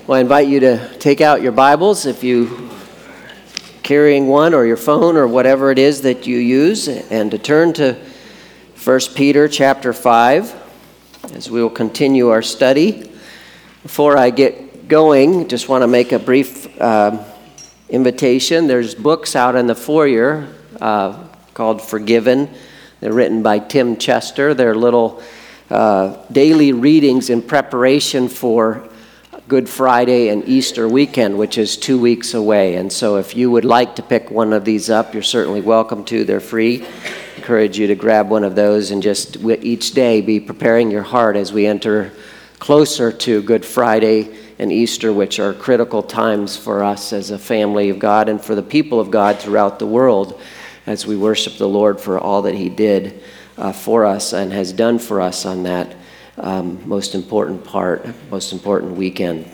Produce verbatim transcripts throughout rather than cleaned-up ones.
Well, I invite you to take out your Bibles if you carrying one, or your phone, or whatever it is that you use, and to turn to First Peter chapter five as we will continue our study. Before I get going, just want to make a brief uh, invitation. There's books out in the foyer uh, called Forgiven. They're written by Tim Chester. They're little uh, daily readings in preparation for Good Friday and Easter weekend, which is two weeks away. And so if you would like to pick one of these up, you're certainly welcome to. They're free. I encourage you to grab one of those and just each day be preparing your heart as we enter closer to Good Friday and Easter, which are critical times for us as a family of God and for the people of God throughout the world as we worship the Lord for all that He did uh, for us and has done for us on that Um, most important part, most important weekend.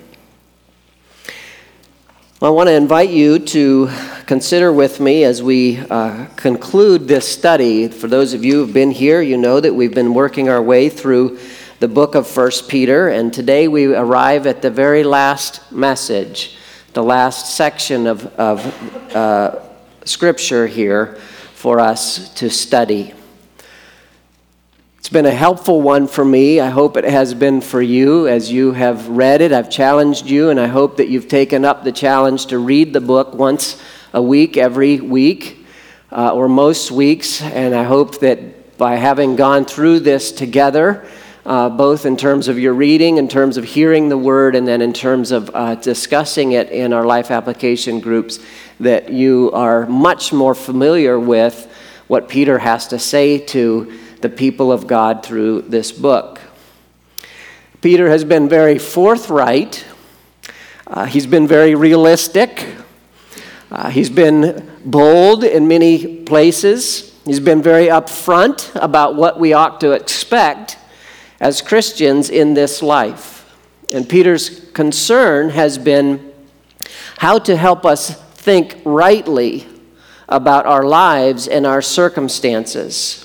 Well, I want to invite you to consider with me as we uh, conclude this study. For those of you who have been here, you know that we've been working our way through the book of First Peter, and today we arrive at the very last message, the last section of, of uh, Scripture here for us to study. It's been a helpful one for me. I hope it has been for you as you have read it. I've challenged you, and I hope that you've taken up the challenge to read the book once a week, every week, uh, or most weeks. And I hope that by having gone through this together, uh, both in terms of your reading, in terms of hearing the word, and then in terms of uh, discussing it in our life application groups, that you are much more familiar with what Peter has to say to the people of God through this book. Peter has been very forthright. Uh, he's been very realistic. Uh, he's been bold in many places. He's been very upfront about what we ought to expect as Christians in this life. And Peter's concern has been how to help us think rightly about our lives and our circumstances.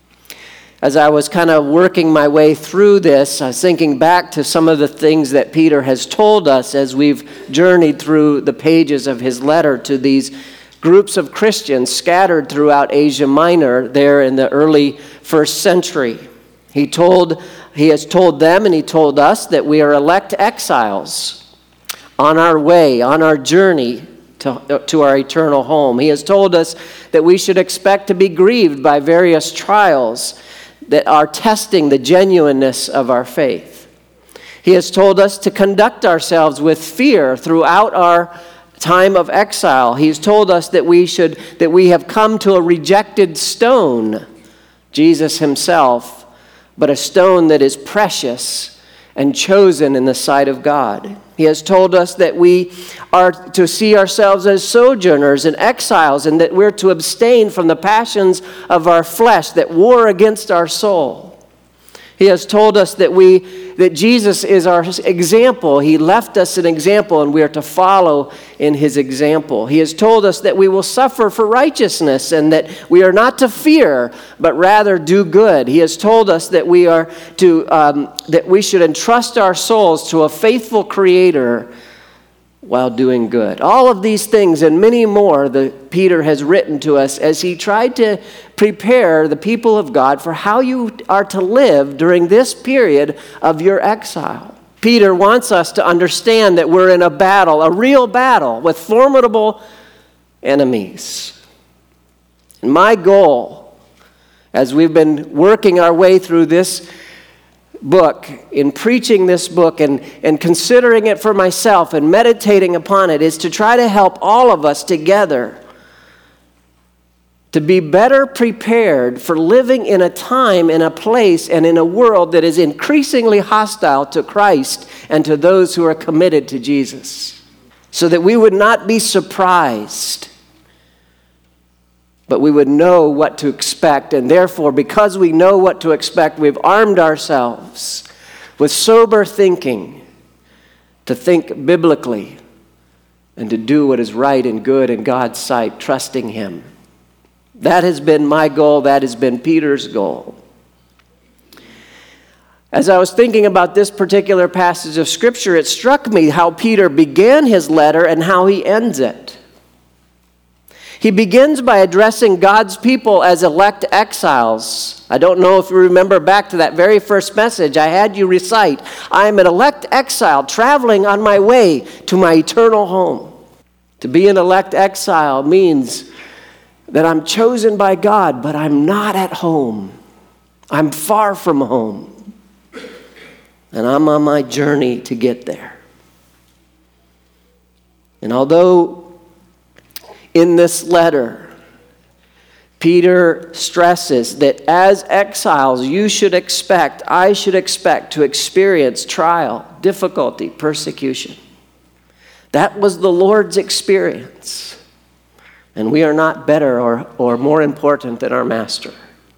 As I was kind of working my way through this, I was thinking back to some of the things that Peter has told us as we've journeyed through the pages of his letter to these groups of Christians scattered throughout Asia Minor there in the early first century. He told, he has told them and he told us that we are elect exiles on our way, on our journey to, to our eternal home. He has told us that we should expect to be grieved by various trials that are testing the genuineness of our faith. He has told us to conduct ourselves with fear throughout our time of exile. He's told us that we should that we have come to a rejected stone, Jesus himself, but a stone that is precious and chosen in the sight of God. He has told us that we are to see ourselves as sojourners and exiles, and that we're to abstain from the passions of our flesh that war against our soul. He has told us that we that Jesus is our example. He left us an example, and we are to follow in his example. He has told us that we will suffer for righteousness, and that we are not to fear, but rather do good. He has told us that we are to um, that we should entrust our souls to a faithful Creator while doing good. All of these things and many more that Peter has written to us as he tried to prepare the people of God for how you are to live during this period of your exile. Peter wants us to understand that we're in a battle, a real battle with formidable enemies. And my goal, as we've been working our way through this book, in preaching this book and, and considering it for myself and meditating upon it, is to try to help all of us together to be better prepared for living in a time, in a place, and in a world that is increasingly hostile to Christ and to those who are committed to Jesus, so that we would not be surprised, but we would know what to expect. And therefore, because we know what to expect, we've armed ourselves with sober thinking to think biblically and to do what is right and good in God's sight, trusting him. That has been my goal. That has been Peter's goal. As I was thinking about this particular passage of Scripture, it struck me how Peter began his letter and how he ends it. He begins by addressing God's people as elect exiles. I don't know if you remember back to that very first message I had you recite. I am an elect exile traveling on my way to my eternal home. To be an elect exile means that I'm chosen by God, but I'm not at home. I'm far from home. And I'm on my journey to get there. And although in this letter, Peter stresses that as exiles, you should expect, I should expect to experience trial, difficulty, persecution. That was the Lord's experience. And we are not better or, or more important than our Master.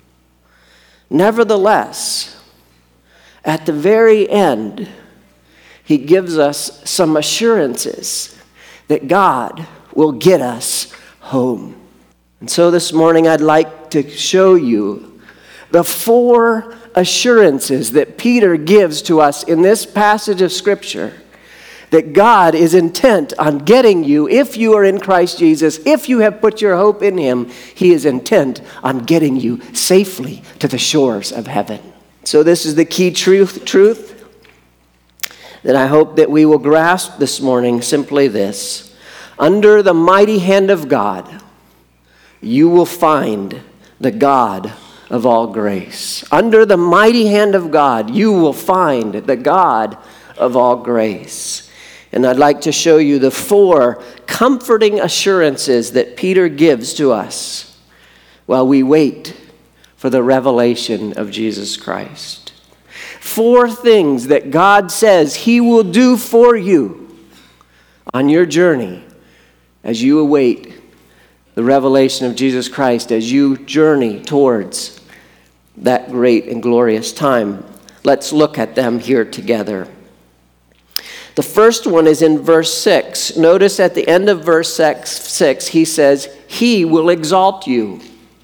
Nevertheless, at the very end, he gives us some assurances that God will get us home. And so this morning I'd like to show you the four assurances that Peter gives to us in this passage of Scripture that God is intent on getting you, if you are in Christ Jesus, if you have put your hope in him, he is intent on getting you safely to the shores of heaven. So this is the key truth, truth that I hope that we will grasp this morning, simply this. Under the mighty hand of God, you will find the God of all grace. Under the mighty hand of God, you will find the God of all grace. And I'd like to show you the four comforting assurances that Peter gives to us while we wait for the revelation of Jesus Christ. Four things that God says he will do for you on your journey as you await the revelation of Jesus Christ, as you journey towards that great and glorious time. Let's look at them here together. The first one is in verse six. Notice at the end of verse six, he says, he will exalt you.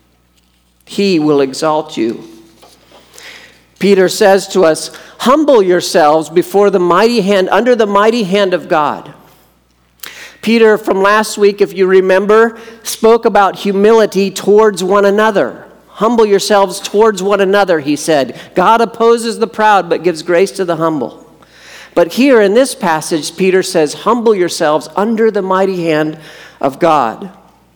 He will exalt you. Peter says to us, humble yourselves before the mighty hand, under the mighty hand of God. Peter, from last week, if you remember, spoke about humility towards one another. Humble yourselves towards one another, he said. God opposes the proud, but gives grace to the humble. But here in this passage, Peter says, humble yourselves under the mighty hand of God.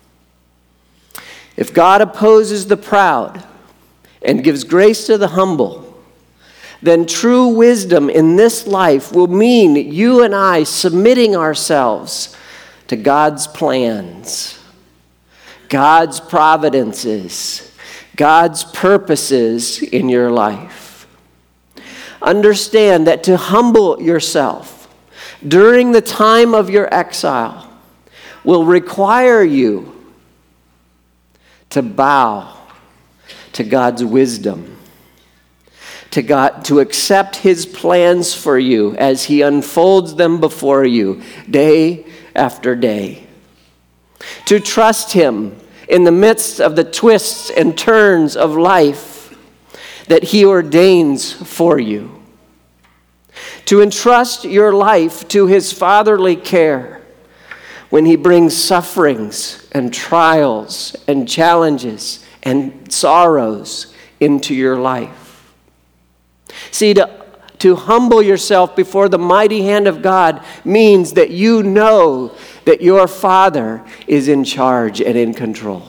If God opposes the proud and gives grace to the humble, then true wisdom in this life will mean you and I submitting ourselves to God's plans, God's providences, God's purposes in your life. Understand that to humble yourself during the time of your exile will require you to bow to God's wisdom, to God, to accept his plans for you as he unfolds them before you day after day, to trust him in the midst of the twists and turns of life that he ordains for you, to entrust your life to his fatherly care when he brings sufferings and trials and challenges and sorrows into your life. See, to, to humble yourself before the mighty hand of God means that you know that your Father is in charge and in control.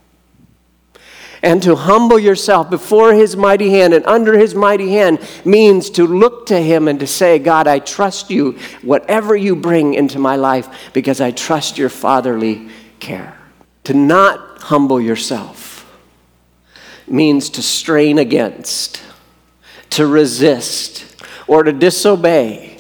And to humble yourself before his mighty hand and under his mighty hand means to look to him and to say, God, I trust you, whatever you bring into my life, because I trust your fatherly care. To not humble yourself means to strain against, to resist, or to disobey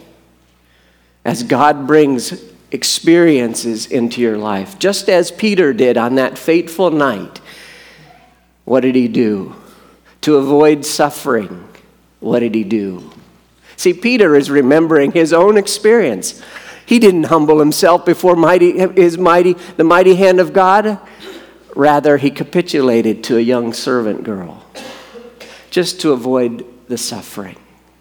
as God brings experiences into your life. Just as Peter did on that fateful night. What did he do? To avoid suffering, what did he do? See, Peter is remembering his own experience. He didn't humble himself before mighty, his mighty, the mighty hand of God. Rather, he capitulated to a young servant girl just to avoid the suffering.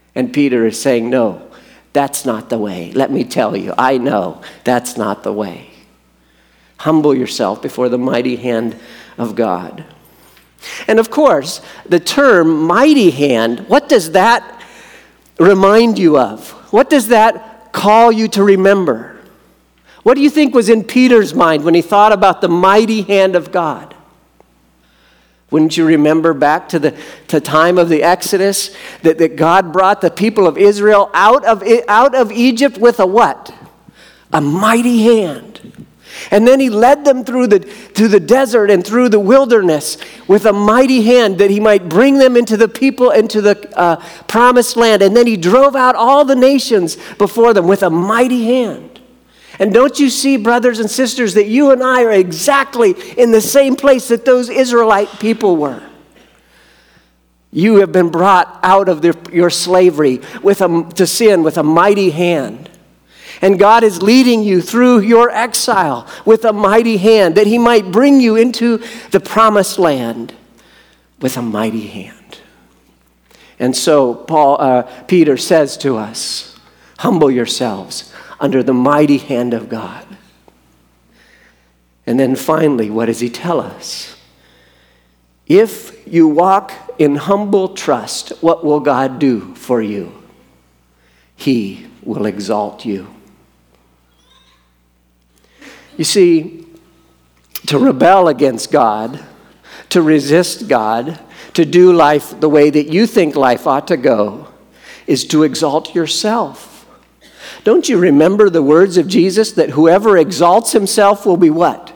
And Peter is saying, no, that's not the way. Let me tell you, I know that's not the way. Humble yourself before the mighty hand of God. And of course, the term mighty hand, what does that remind you of? What does that call you to remember? What do you think was in Peter's mind when he thought about the mighty hand of God? Wouldn't you remember back to the to time of the Exodus that, that God brought the people of Israel out of, out of Egypt with a what? A mighty hand. And then he led them through the, through the desert and through the wilderness with a mighty hand that he might bring them into the people, into the uh, promised land. And then he drove out all the nations before them with a mighty hand. And don't you see, brothers and sisters, that you and I are exactly in the same place that those Israelite people were? You have been brought out of the, your slavery with a, to sin with a mighty hand. And God is leading you through your exile with a mighty hand that he might bring you into the promised land with a mighty hand. And so Paul, uh, Peter says to us, humble yourselves under the mighty hand of God. And then finally, what does he tell us? If you walk in humble trust, what will God do for you? He will exalt you. You see, to rebel against God, to resist God, to do life the way that you think life ought to go, is to exalt yourself. Don't you remember the words of Jesus that whoever exalts himself will be what?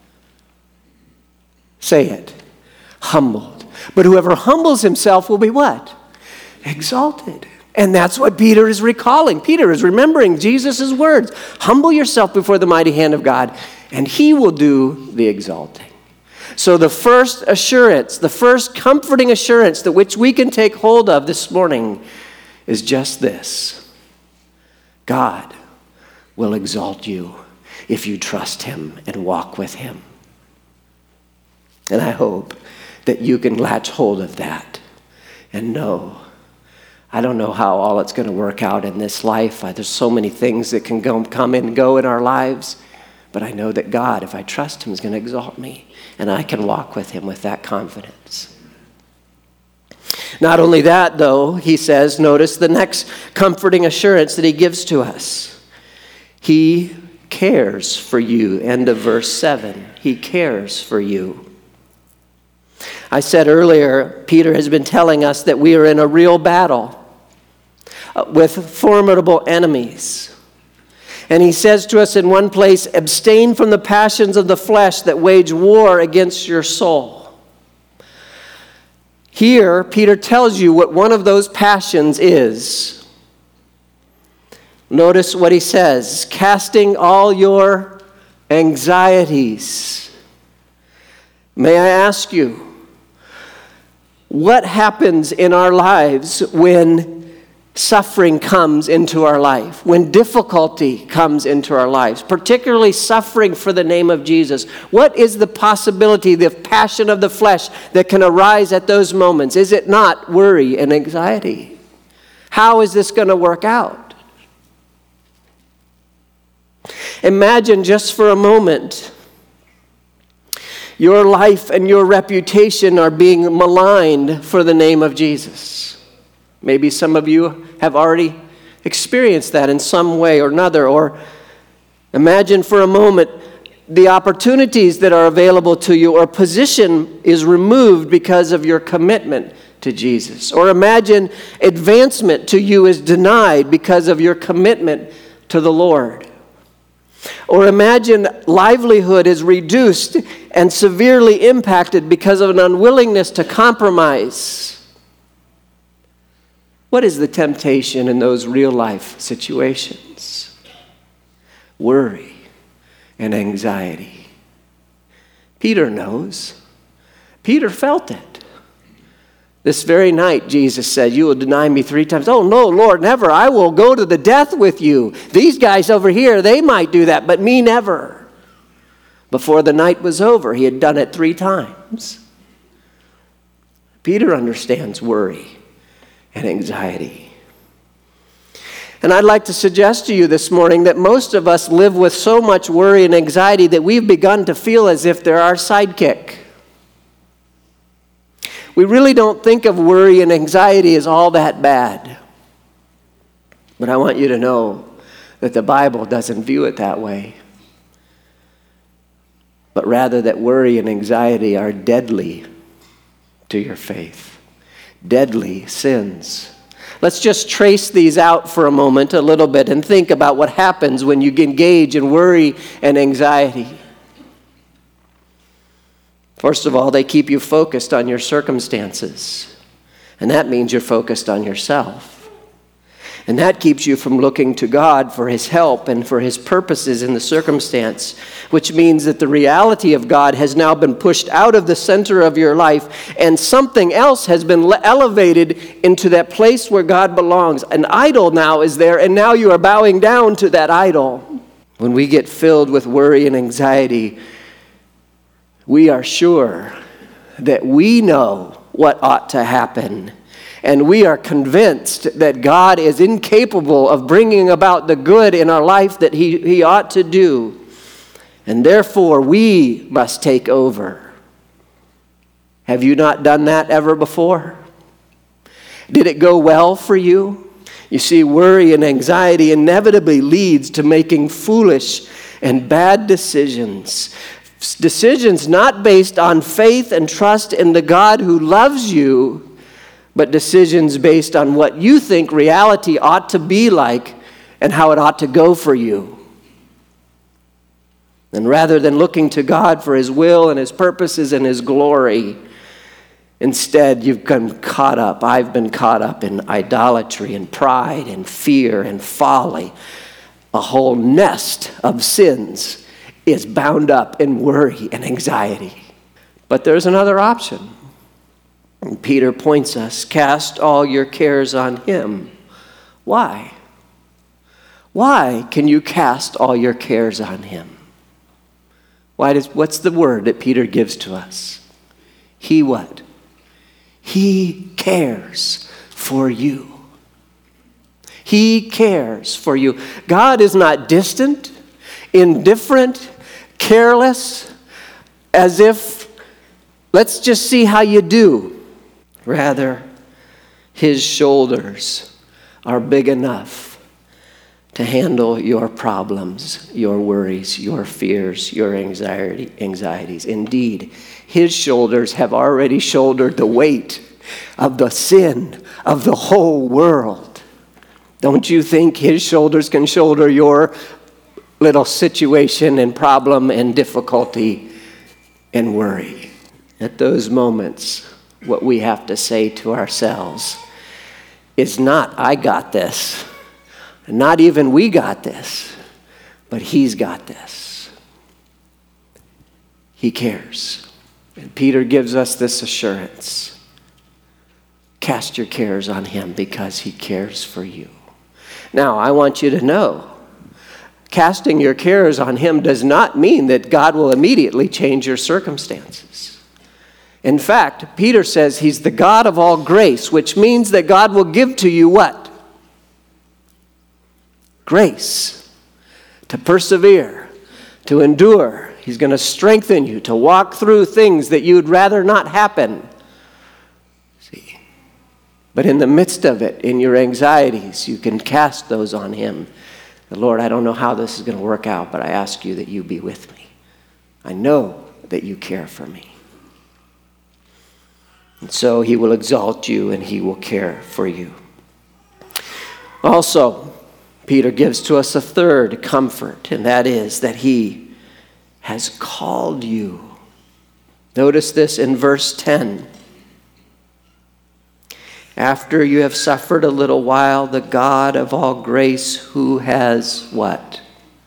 Say it. Humbled. But whoever humbles himself will be what? Exalted. And that's what Peter is recalling. Peter is remembering Jesus' words. Humble yourself before the mighty hand of God, and he will do the exalting. So the first assurance, the first comforting assurance that which we can take hold of this morning is just this. God will exalt you if you trust him and walk with him. And I hope that you can latch hold of that and know, I don't know how all it's going to work out in this life. There's so many things that can go, come and go in our lives. But I know that God, if I trust him, is going to exalt me. And I can walk with him with that confidence. Not only that, though, he says, notice the next comforting assurance that he gives to us. He cares for you. End of verse seven. He cares for you. I said earlier, Peter has been telling us that we are in a real battle with formidable enemies. And he says to us in one place, abstain from the passions of the flesh that wage war against your soul. Here, Peter tells you what one of those passions is. Notice what he says, casting all your anxieties. May I ask you, what happens in our lives when suffering comes into our life, when difficulty comes into our lives, particularly suffering for the name of Jesus? What is the possibility, the passion of the flesh that can arise at those moments? Is it not worry and anxiety? How is this going to work out? Imagine just for a moment your life and your reputation are being maligned for the name of Jesus. Maybe some of you have already experienced that in some way or another. Or imagine for a moment the opportunities that are available to you, or position is removed because of your commitment to Jesus. Or imagine advancement to you is denied because of your commitment to the Lord. Or imagine livelihood is reduced and severely impacted because of an unwillingness to compromise. What is the temptation in those real life situations? Worry and anxiety. Peter knows. Peter felt it. This very night, Jesus said, you will deny me three times. Oh, no, Lord, never. I will go to the death with you. These guys over here, they might do that, but me never. Before the night was over, he had done it three times. Peter understands worry and anxiety. And I'd like to suggest to you this morning that most of us live with so much worry and anxiety that we've begun to feel as if they're our sidekick. We really don't think of worry and anxiety as all that bad. But I want you to know that the Bible doesn't view it that way, but rather that worry and anxiety are deadly to your faith, deadly sins. Let's just trace these out for a moment, a little bit, and think about what happens when you engage in worry and anxiety. First of all, they keep you focused on your circumstances, and that means you're focused on yourself. And that keeps you from looking to God for His help and for His purposes in the circumstance, which means that the reality of God has now been pushed out of the center of your life, and something else has been elevated into that place where God belongs. An idol now is there, and now you are bowing down to that idol. When we get filled with worry and anxiety, we are sure that we know what ought to happen. And we are convinced that God is incapable of bringing about the good in our life that he, he ought to do. And therefore, we must take over. Have you not done that ever before? Did it go well for you? You see, worry and anxiety inevitably leads to making foolish and bad decisions. Decisions not based on faith and trust in the God who loves you, but decisions based on what you think reality ought to be like and how it ought to go for you. And rather than looking to God for His will and His purposes and His glory, instead you've been caught up. I've been caught up in idolatry and pride and fear and folly. A whole nest of sins is bound up in worry and anxiety. But there's another option. And Peter points us, cast all your cares on Him. Why? Why can you cast all your cares on Him? Why does, what's the word that Peter gives to us? He what? He cares for you. He cares for you. God is not distant, indifferent, careless, as if, let's just see how you do. Rather, His shoulders are big enough to handle your problems, your worries, your fears, your anxiety, anxieties. Indeed, His shoulders have already shouldered the weight of the sin of the whole world. Don't you think His shoulders can shoulder your little situation and problem and difficulty and worry? At those moments, what we have to say to ourselves is not, I got this. Not even we got this. But He's got this. He cares. And Peter gives us this assurance. Cast your cares on Him because He cares for you. Now, I want you to know, casting your cares on Him does not mean that God will immediately change your circumstances. In fact, Peter says He's the God of all grace, which means that God will give to you what? Grace. To persevere, to endure. He's going to strengthen you to walk through things that you'd rather not happen. See? But in the midst of it, in your anxieties, you can cast those on Him. Lord, I don't know how this is going to work out, but I ask you that you be with me. I know that you care for me. And so He will exalt you and He will care for you. Also, Peter gives to us a third comfort, and that is that He has called you. Notice this in verse ten. After you have suffered a little while, the God of all grace, who has what?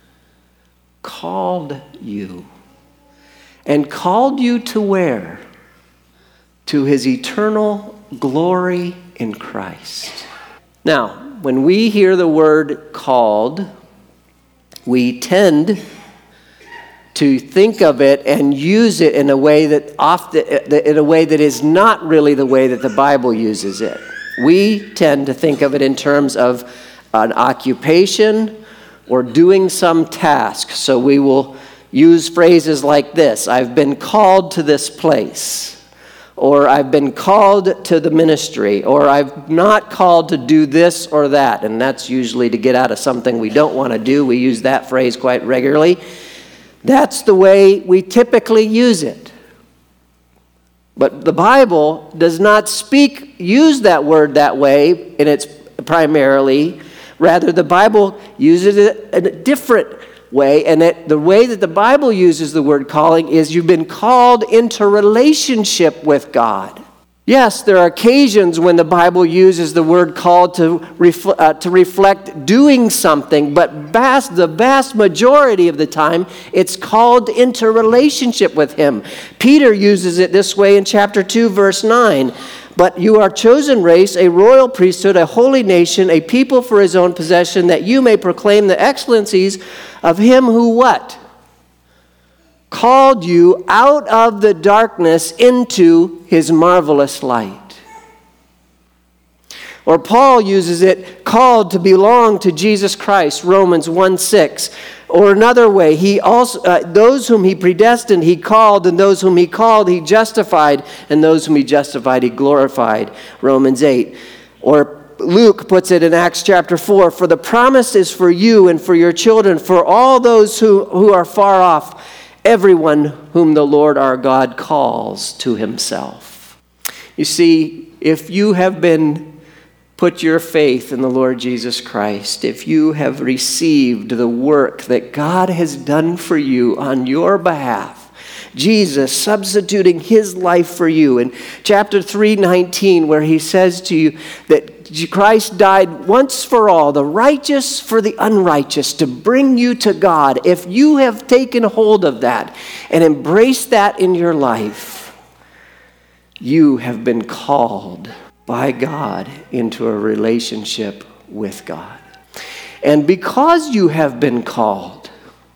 Called you. And called you to where? To His eternal glory in Christ. Now, when we hear the word called, we tend to think of it and use it in a way that often, in a way that is not really the way that the Bible uses it. We tend to think of it in terms of an occupation or doing some task. So we will use phrases like this: I've been called to this place, or I've been called to the ministry, or I'm not called to do this or that. And that's usually to get out of something we don't want to do. We use that phrase quite regularly. That's the way we typically use it. But the Bible does not speak, use that word that way, and it's primarily. Rather, the Bible uses it in a different way, and it, the way that the Bible uses the word calling is you've been called into relationship with God. Yes, there are occasions when the Bible uses the word called to, refl- uh, to reflect doing something, but vast, the vast majority of the time, it's called into relationship with Him. Peter uses it this way in chapter two, verse nine. But you are a chosen race, a royal priesthood, a holy nation, a people for His own possession, that you may proclaim the excellencies of Him who what? Called you out of the darkness into His marvelous light. Or Paul uses it, called to belong to Jesus Christ, Romans one six. Or another way, he also uh, those whom He predestined, He called, and those whom He called, He justified, and those whom He justified, He glorified, Romans eight. Or Luke puts it in Acts chapter four, for the promise is for you and for your children, for all those who, who are far off, everyone whom the Lord our God calls to Himself. You see, if you have been put your faith in the Lord Jesus Christ, if you have received the work that God has done for you on your behalf, Jesus substituting His life for you, in chapter three nineteen, where He says to you that Christ died once for all, the righteous for the unrighteous, to bring you to God. If you have taken hold of that and embraced that in your life, you have been called by God into a relationship with God. And because you have been called,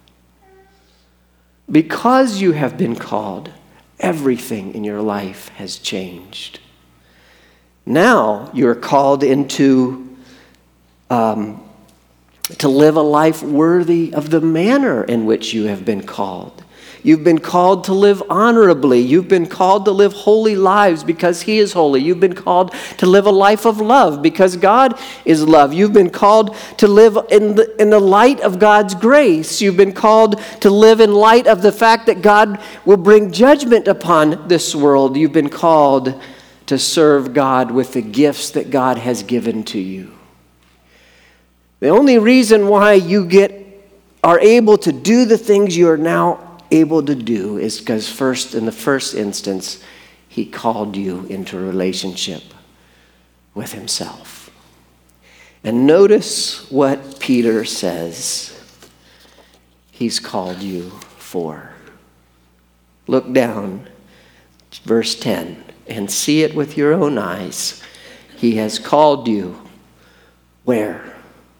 because you have been called, everything in your life has changed. Now you're called into um, to live a life worthy of the manner in which you have been called. You've been called to live honorably. You've been called to live holy lives because He is holy. You've been called to live a life of love because God is love. You've been called to live in the, in the light of God's grace. You've been called to live in light of the fact that God will bring judgment upon this world. You've been called to serve God with the gifts that God has given to you. The only reason why you get are able to do the things you are now able to do is because first, in the first instance, He called you into a relationship with Himself. And notice what Peter says He's called you for. Look down, verse ten, and see it with your own eyes. He has called you where?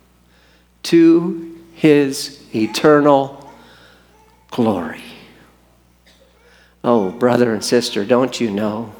To His eternal glory. Oh, brother and sister, don't you know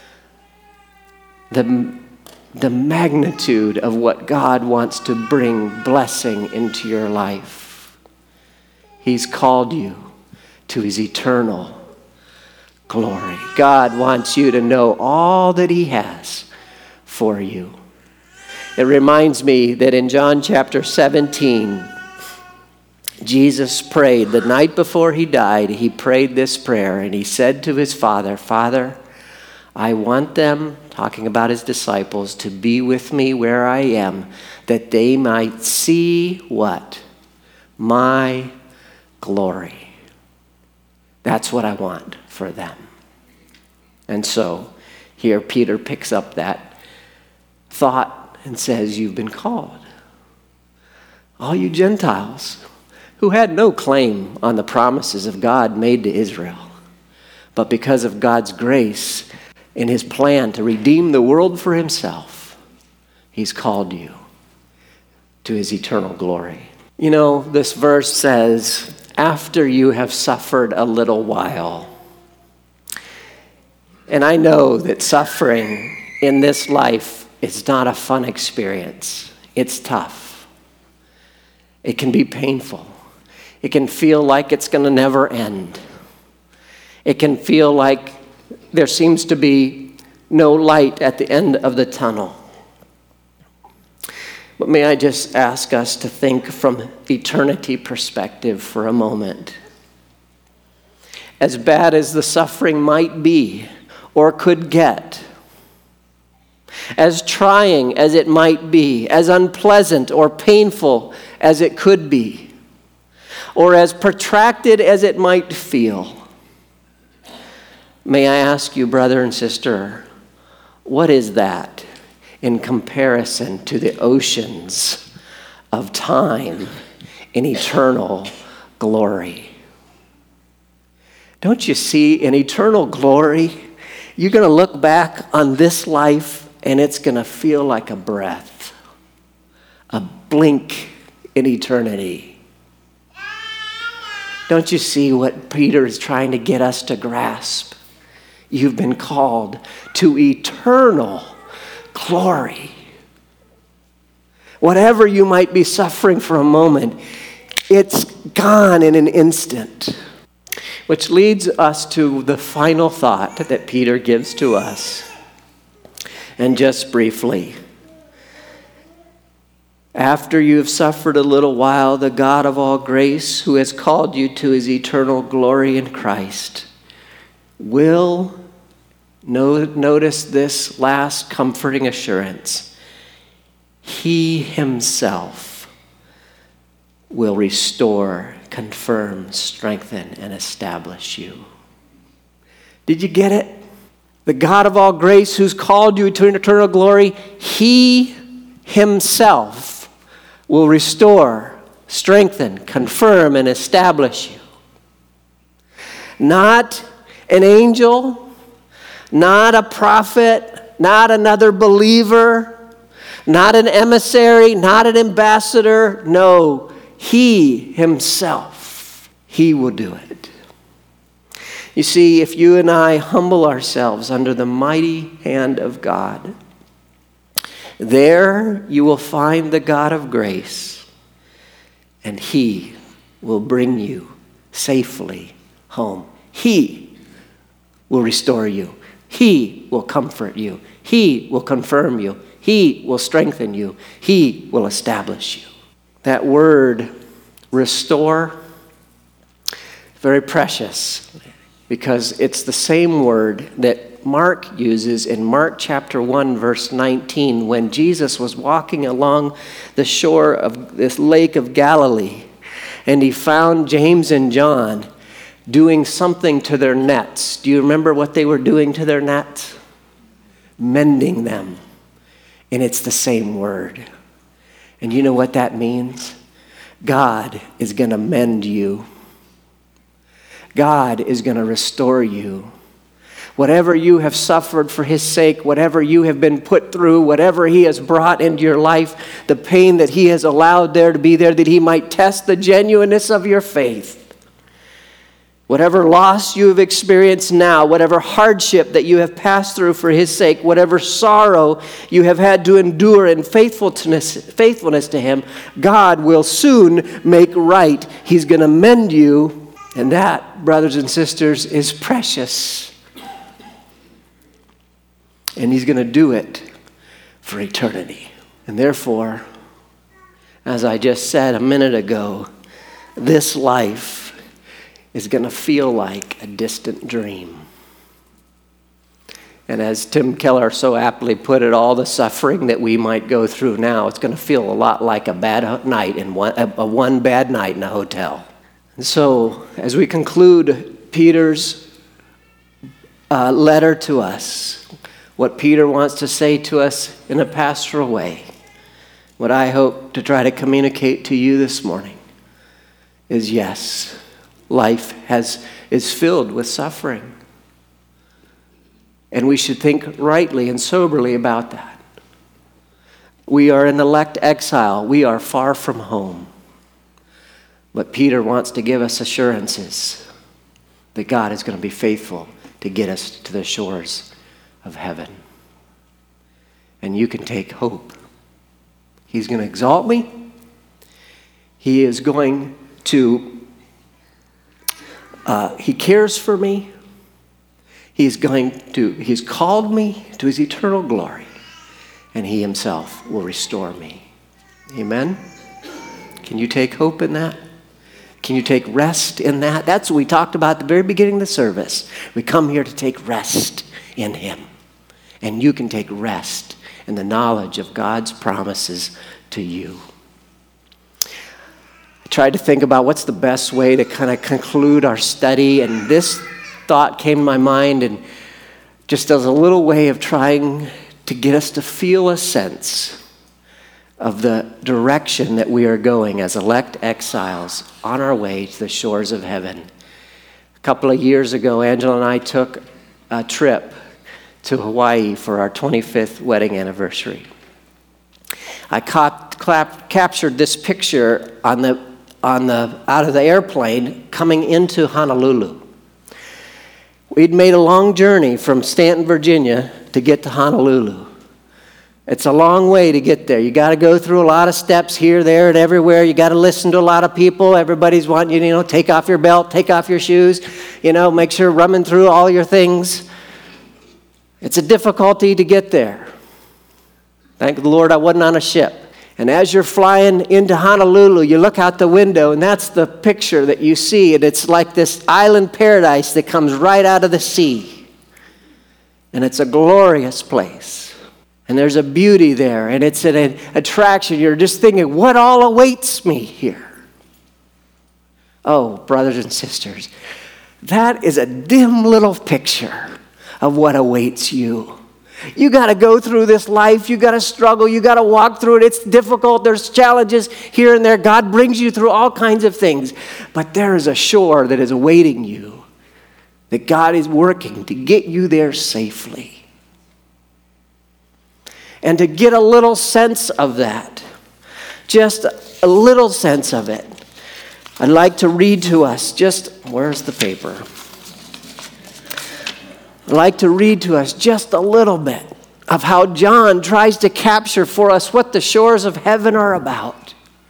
the, the magnitude of what God wants to bring blessing into your life? He's called you to His eternal glory. God wants you to know all that He has for you. It reminds me that in John chapter seventeen, Jesus prayed the night before He died. He prayed this prayer, and He said to His Father, Father, I want them, talking about His disciples, to be with me where I am, that they might see what? My glory. That's what I want for them. And so here Peter picks up that thought and says, you've been called. All you Gentiles who had no claim on the promises of God made to Israel, but because of God's grace and His plan to redeem the world for Himself, He's called you to His eternal glory. You know, this verse says, after you have suffered a little while. And I know that suffering in this life is not a fun experience. It's tough. It can be painful. It can feel like it's going to never end. It can feel like there seems to be no light at the end of the tunnel. But may I just ask us to think from eternity perspective for a moment. As bad as the suffering might be or could get, as trying as it might be, as unpleasant or painful as it could be, or as protracted as it might feel, may I ask you, brother and sister, what is that in comparison to the oceans of time in eternal glory? Don't you see, in eternal glory, you're going to look back on this life and it's going to feel like a breath, a blink in eternity. Don't you see what Peter is trying to get us to grasp? You've been called to eternal glory. Whatever you might be suffering for a moment, it's gone in an instant. Which leads us to the final thought that Peter gives to us. And just briefly, after you have suffered a little while, the God of all grace, who has called you to his eternal glory in Christ, will, notice this last comforting assurance, he himself will restore, confirm, strengthen, and establish you. Did you get it? The God of all grace who's called you to eternal glory, he himself will restore, strengthen, confirm, and establish you. Not an angel, not a prophet, not another believer, not an emissary, not an ambassador. No, he himself, he will do it. You see, if you and I humble ourselves under the mighty hand of God, there you will find the God of grace, and he will bring you safely home. He will restore you. He will comfort you. He will confirm you. He will strengthen you. He will establish you. That word, restore, very precious, because it's the same word that Mark uses in Mark chapter one, verse nineteen, when Jesus was walking along the shore of this lake of Galilee, and he found James and John doing something to their nets. Do you remember what they were doing to their nets? Mending them. And it's the same word. And you know what that means? God is going to mend you. God is going to restore you. Whatever you have suffered for his sake, whatever you have been put through, whatever he has brought into your life, the pain that he has allowed there to be there, that he might test the genuineness of your faith. Whatever loss you have experienced now, whatever hardship that you have passed through for his sake, whatever sorrow you have had to endure in faithfulness, faithfulness to him, God will soon make right. He's going to mend you, and that, brothers and sisters, is precious. And he's going to do it for eternity. And therefore, as I just said a minute ago, this life is going to feel like a distant dream. And as Tim Keller so aptly put it, all the suffering that we might go through now, it's going to feel a lot like a bad night in one, a, a one bad night in a hotel. And so, as we conclude Peter's uh, letter to us, what Peter wants to say to us in a pastoral way, what I hope to try to communicate to you this morning is yes, life has is filled with suffering. And we should think rightly and soberly about that. We are an elect exile. We are far from home. But Peter wants to give us assurances that God is going to be faithful to get us to the shores of heaven. And you can take hope. He's going to exalt me. He is going to, uh, he cares for me. He's going to, he's called me to his eternal glory, and he himself will restore me. Amen? Can you take hope in that? Can you take rest in that? That's what we talked about at the very beginning of the service. We come here to take rest in him. And you can take rest in the knowledge of God's promises to you. I tried to think about what's the best way to kind of conclude our study, and this thought came to my mind, and just as a little way of trying to get us to feel a sense of the direction that we are going as elect exiles on our way to the shores of heaven. A couple of years ago, Angela and I took a trip to Hawaii for our twenty-fifth wedding anniversary. I caught, clap, captured this picture on the, on the, out of the airplane coming into Honolulu. We'd made a long journey from Stanton, Virginia to get to Honolulu. It's a long way to get there. You got to go through a lot of steps here, there, and everywhere. You got to listen to a lot of people. Everybody's wanting you to, you know, take off your belt, take off your shoes, you know, make sure you're rumming through all your things. It's a difficulty to get there. Thank the Lord I wasn't on a ship. And as you're flying into Honolulu, you look out the window, and that's the picture that you see. And it's like this island paradise that comes right out of the sea. And it's a glorious place. And there's a beauty there, and it's an attraction. You're just thinking, what all awaits me here? Oh, brothers and sisters, that is a dim little picture of what awaits you. You got to go through this life. You got to struggle. You got to walk through it. It's difficult. There's challenges here and there. God brings you through all kinds of things. But there is a shore that is awaiting you, that God is working to get you there safely. And to get a little sense of that, just a little sense of it, I'd like to read to us just, where's the paper? I'd like to read to us just a little bit of how John tries to capture for us what the shores of heaven are about.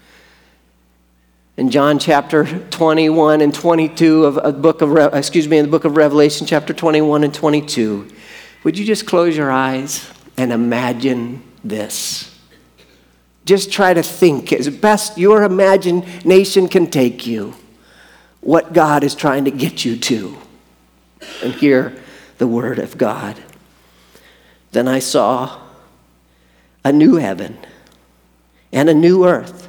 In John chapter twenty-one and twenty-two of a book of, Re- excuse me, in the book of Revelation, chapter twenty-one and twenty-two, would you just close your eyes and imagine this? Just try to think as best your imagination can take you what God is trying to get you to. And hear the word of God. Then I saw a new heaven and a new earth.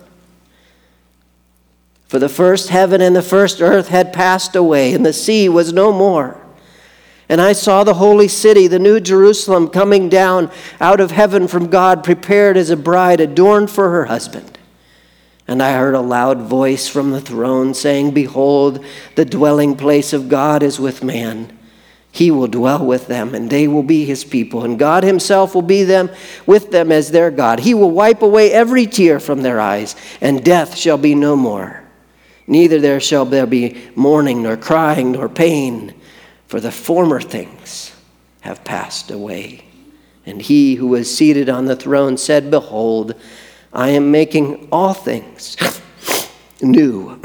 For the first heaven and the first earth had passed away, and the sea was no more. And I saw the holy city, the new Jerusalem, coming down out of heaven from God, prepared as a bride adorned for her husband. And I heard a loud voice from the throne saying, "Behold, the dwelling place of God is with man. He will dwell with them, and they will be his people. And God himself will be them with them as their God. He will wipe away every tear from their eyes, and death shall be no more. Neither there shall there be mourning, nor crying, nor pain, for the former things have passed away." And he who was seated on the throne said, "Behold, I am making all things new."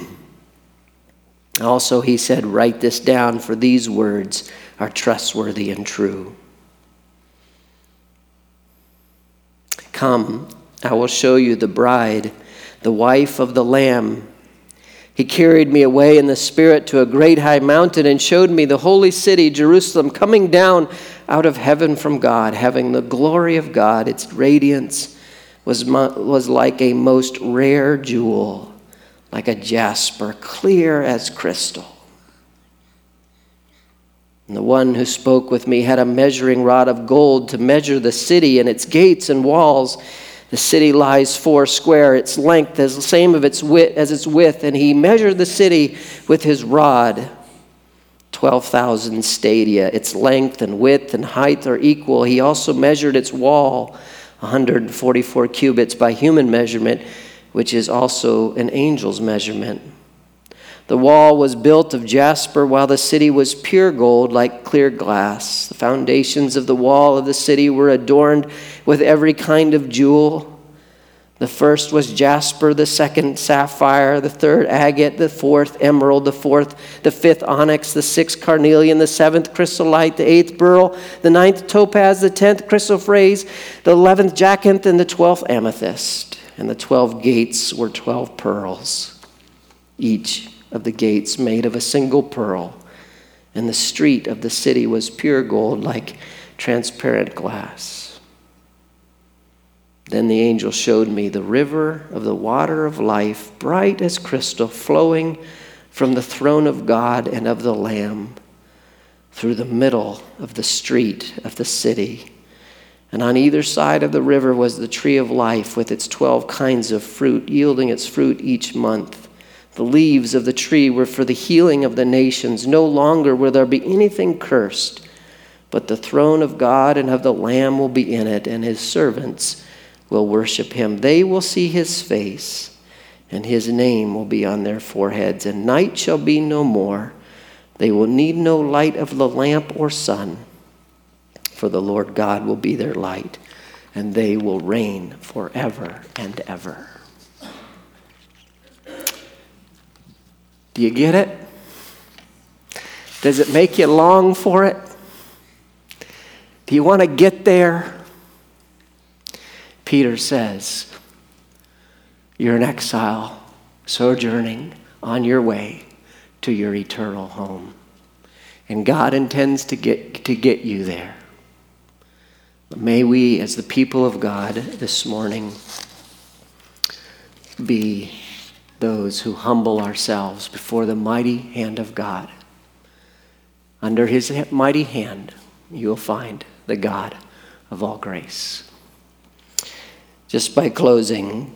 Also he said, "Write this down, for these words are trustworthy and true." "Come, I will show you the bride, the wife of the Lamb." He carried me away in the Spirit to a great high mountain and showed me the holy city, Jerusalem, coming down out of heaven from God, having the glory of God. Its radiance was, was like a most rare jewel, like a jasper, clear as crystal. And the one who spoke with me had a measuring rod of gold to measure the city and its gates and walls. The city lies four square, its length is the same of its width as its width, and he measured the city with his rod, twelve thousand stadia. Its length and width and height are equal. He also measured its wall, one hundred forty-four cubits by human measurement, which is also an angel's measurement. The wall was built of jasper, while the city was pure gold, like clear glass. The foundations of the wall of the city were adorned with every kind of jewel. The first was jasper, the second sapphire, the third agate, the fourth emerald, the fourth, the fifth onyx, the sixth carnelian, the seventh chrysolite, the eighth beryl, the ninth topaz, the tenth chrysoprase, the eleventh jacinth, and the twelfth amethyst. And the twelve gates were twelve pearls, each of the gates made of a single pearl. And the street of the city was pure gold, like transparent glass. Then the angel showed me the river of the water of life, bright as crystal, flowing from the throne of God and of the Lamb through the middle of the street of the city. And on either side of the river was the tree of life with its twelve kinds of fruit, yielding its fruit each month. The leaves of the tree were for the healing of the nations. No longer will there be anything cursed, but the throne of God and of the Lamb will be in it, and his servants will worship him. They will see his face, and his name will be on their foreheads. And night shall be no more. They will need no light of the lamp or sun, for the Lord God will be their light, and they will reign forever and ever. Do you get it? Does it make you long for it? Do you want to get there? Peter says, you're an exile, sojourning on your way to your eternal home. And God intends to get, to get you there. But may we, as the people of God this morning, be those who humble ourselves before the mighty hand of God. Under his mighty hand, you will find the God of all grace. Just by closing,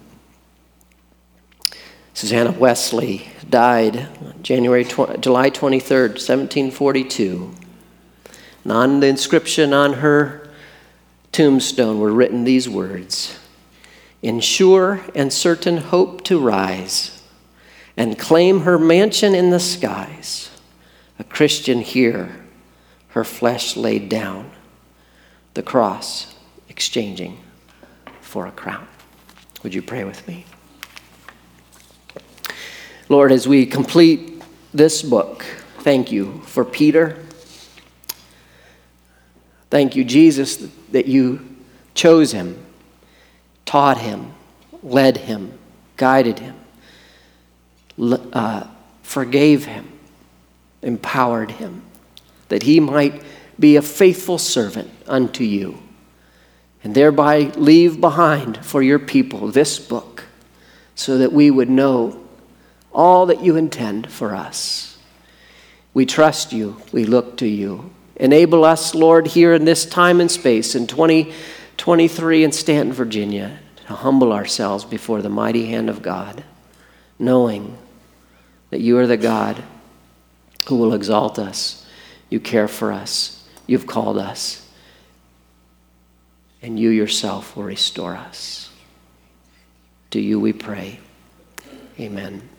Susanna Wesley died January July twenty-third, seventeen forty-two. And on the inscription on her tombstone were written these words: "In sure and certain hope to rise and claim her mansion in the skies, a Christian here her flesh laid down, the cross exchanging for a crown." Would you pray with me? Lord, as we complete this book, thank you for Peter. Thank you, Jesus, that you chose him, taught him, led him, guided him, uh, forgave him, empowered him, that he might be a faithful servant unto you, and thereby leave behind for your people this book, so that we would know all that you intend for us. We trust you. We look to you. Enable us, Lord, here in this time and space in twenty twenty-three in Stanton, Virginia, to humble ourselves before the mighty hand of God, knowing that you are the God who will exalt us. You care for us. You've called us. And you yourself will restore us. To you we pray. Amen.